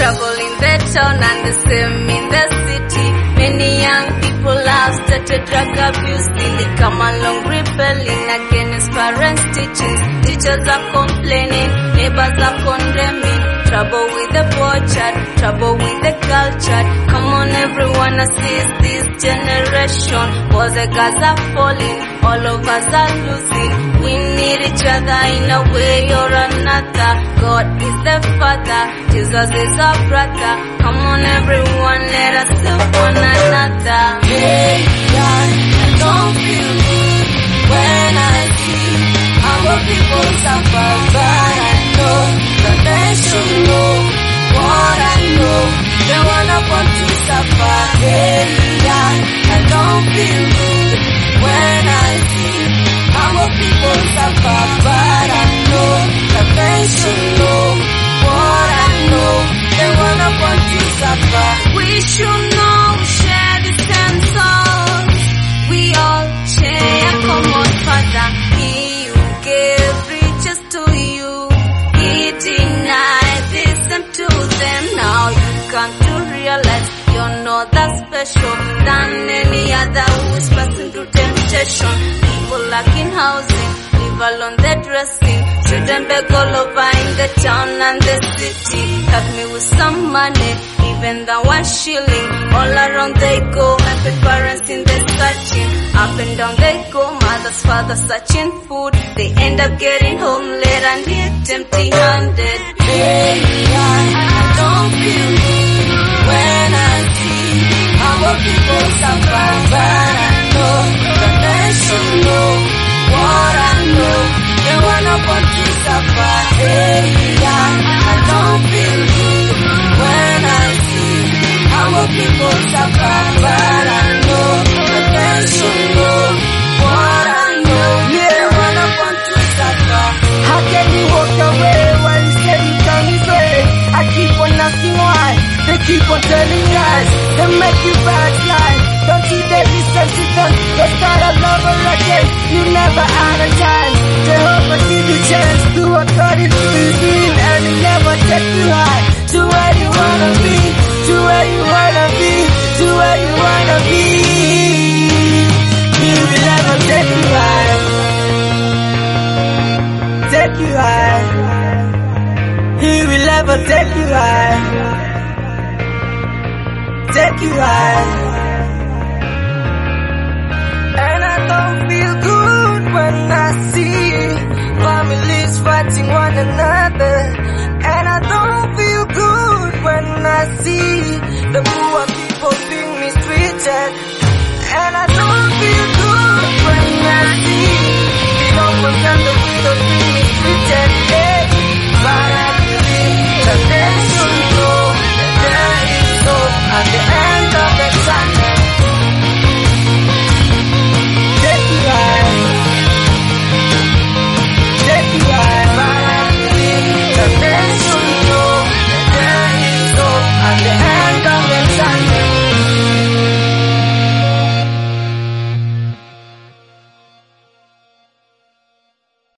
trouble in the town and the same in the city. Many young people have started drug abuse, they come along rebelling against parents' teachings. Teachers are complaining, neighbors are condemning. Trouble with the poor child, trouble with the culture. Come on everyone, assist this generation. Boys and girls are falling, all of us are losing. We need each other in a way or another. God is the Father, Jesus is our brother. Come on everyone, let us help one another. Hey, God, I don't feel good when I see our people suffer, but I know that they should know what I know. They wanna want to suffer. Hey, God, I don't feel good when I see our people suffer, but I know that they should know what I know. They wanna want to suffer. We should know, share the same souls. We all share a common Father. He who gave riches to you, He denied this unto them. Now you come to realize you're not that special than any other who's passing through temptation. People lacking housing, live alone, they're dressing. Children beg all over in the town and the city. Help me with some money, even the 1 shilling. All around they go, happy parents in the searching. Up and down they go, mothers, fathers searching food. They end up getting home late and hit empty-handed. Hey, I don't feel good when I see our people suffer, but I know that they should know what I know. They wanna want to suffer. Hey, I don't feel good when I see our people suffer, but I know that they should know what I know. They wanna want to suffer. How can you walk away while you say you come his way? I keep on asking why. They keep on telling lies. They make you backslide. Don't you dare listen to them. They start all over again. You never had a chance. Jehovah give you chance. Do according to his will, and he never take you high. To where you wanna be. To where you wanna be. To where you wanna be. He will never take you high. Take you high. He will never take you high. Take you high.